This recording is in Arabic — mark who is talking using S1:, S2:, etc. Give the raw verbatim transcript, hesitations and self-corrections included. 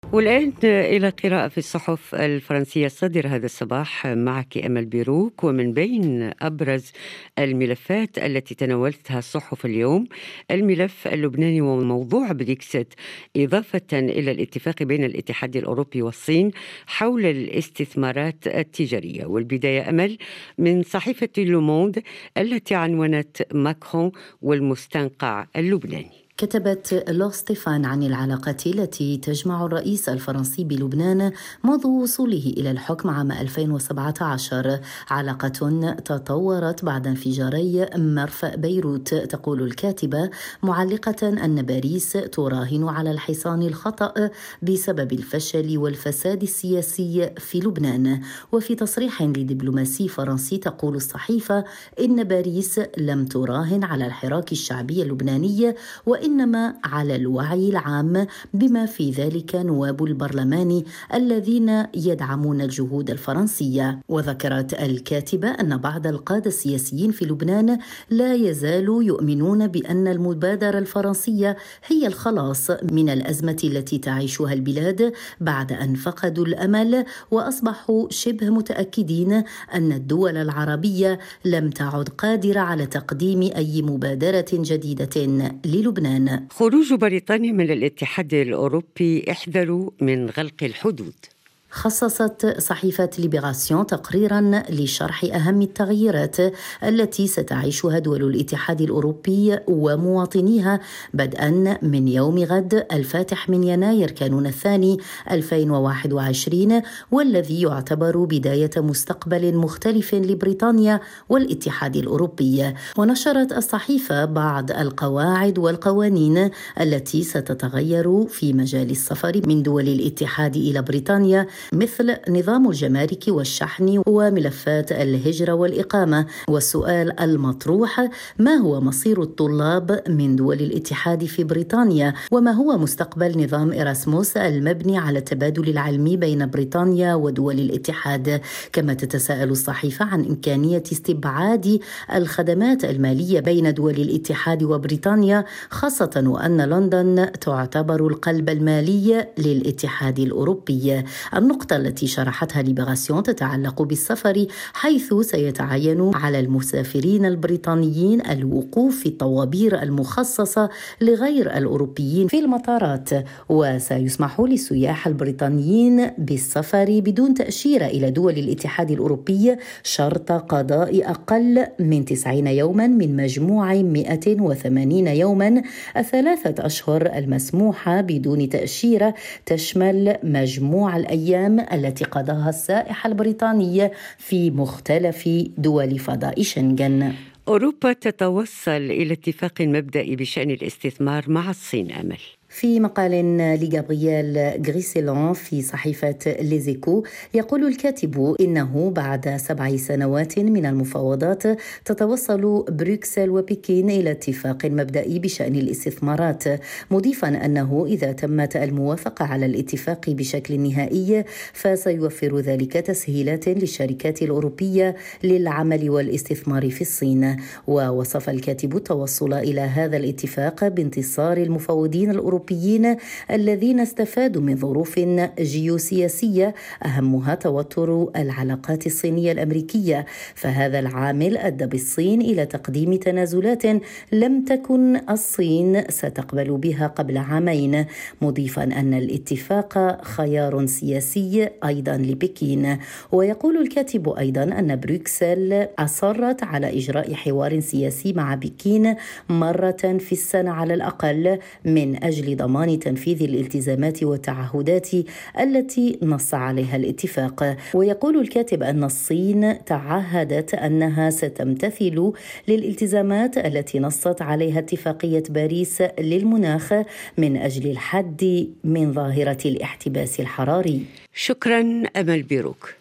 S1: والآن إلى قراءة في الصحف الفرنسية الصادرة هذا الصباح معك أمل بيروك. ومن بين أبرز الملفات التي تناولتها الصحف اليوم الملف اللبناني وموضوع بريكسيت، إضافة إلى الاتفاق بين الاتحاد الأوروبي والصين حول الاستثمارات التجارية. والبداية أمل من صحيفة لوموند التي عنونت ماكرون والمستنقع اللبناني.
S2: كتبت لو ستيفان عن العلاقات التي تجمع الرئيس الفرنسي بلبنان منذ وصوله إلى الحكم عام ألفين وسبعة عشر، علاقة تطورت بعد انفجاري مرفأ بيروت. تقول الكاتبة معلقة أن باريس تراهن على الحصان الخطأ بسبب الفشل والفساد السياسي في لبنان. وفي تصريح لدبلوماسي فرنسي تقول الصحيفة إن باريس لم تراهن على الحراك الشعبي اللبناني، وإنما على الوعي العام، بما في ذلك نواب البرلمان الذين يدعمون الجهود الفرنسية. وذكرت الكاتبة أن بعض القادة السياسيين في لبنان لا يزالوا يؤمنون بأن المبادرة الفرنسية هي الخلاص من الأزمة التي تعيشها البلاد بعد أن فقدوا الأمل، وأصبحوا شبه متأكدين أن الدول العربية لم تعد قادرة على تقديم أي مبادرة جديدة للبنان.
S1: خروج بريطانيا من الاتحاد الأوروبي، احذروا من غلق الحدود.
S2: خصصت صحيفة ليبراسيون تقريرا لشرح أهم التغييرات التي ستعيشها دول الاتحاد الأوروبي ومواطنيها بدءا من يوم غد الفاتح من يناير كانون الثاني ألفين وواحد وعشرين، والذي يعتبر بداية مستقبل مختلف لبريطانيا والاتحاد الأوروبي. ونشرت الصحيفة بعض القواعد والقوانين التي ستتغير في مجال السفر من دول الاتحاد إلى بريطانيا، مثل نظام الجمارك والشحن وملفات الهجرة والإقامة. والسؤال المطروح: ما هو مصير الطلاب من دول الاتحاد في بريطانيا؟ وما هو مستقبل نظام إراسموس المبني على التبادل العلمي بين بريطانيا ودول الاتحاد؟ كما تتساءل الصحيفة عن إمكانية استبعاد الخدمات المالية بين دول الاتحاد وبريطانيا، خاصة وأن لندن تعتبر القلب المالي للاتحاد الأوروبي. النقطة التي شرحتها ليبراسيون تتعلق بالسفر، حيث سيتعين على المسافرين البريطانيين الوقوف في الطوابير المخصصة لغير الأوروبيين في المطارات، وسيسمح للسياح البريطانيين بالسفر بدون تأشيرة إلى دول الاتحاد الأوروبي شرط قضاء أقل من تسعين يوما من مجموع مئة وثمانين يوما. الثلاثة أشهر المسموحة بدون تأشيرة تشمل مجموع الأيام التي قضاها السائح البريطاني في مختلف دول فضاء شنغن.
S1: أوروبا تتوصل إلى اتفاق مبدئي بشأن الاستثمار مع الصين. أمل
S2: في مقال لجابرييل غريسيلون في صحيفة ليزيكو يقول الكاتب إنه بعد سبع سنوات من المفاوضات تتوصل بروكسل وبكين إلى اتفاق مبدئي بشأن الاستثمارات، مضيفا أنه إذا تمت الموافقة على الاتفاق بشكل نهائي فسيوفر ذلك تسهيلات للشركات الأوروبية للعمل والاستثمار في الصين. ووصف الكاتب التوصل إلى هذا الاتفاق بانتصار المفاوضين الأوروبيين الذين استفادوا من ظروف جيوسياسية أهمها توتر العلاقات الصينية الأمريكية، فهذا العامل أدى بالصين إلى تقديم تنازلات لم تكن الصين ستقبل بها قبل عامين، مضيفا أن الاتفاق خيار سياسي أيضا لبكين. ويقول الكاتب أيضا أن بروكسل أصرت على إجراء حوار سياسي مع بكين مرة في السنة على الأقل من أجل ضمان تنفيذ الالتزامات والتعهدات التي نص عليها الاتفاق. ويقول الكاتب أن الصين تعهدت أنها ستمتثل للالتزامات التي نصت عليها اتفاقية باريس للمناخ من أجل الحد من ظاهرة الاحتباس الحراري.
S1: شكرا أمل بيروك.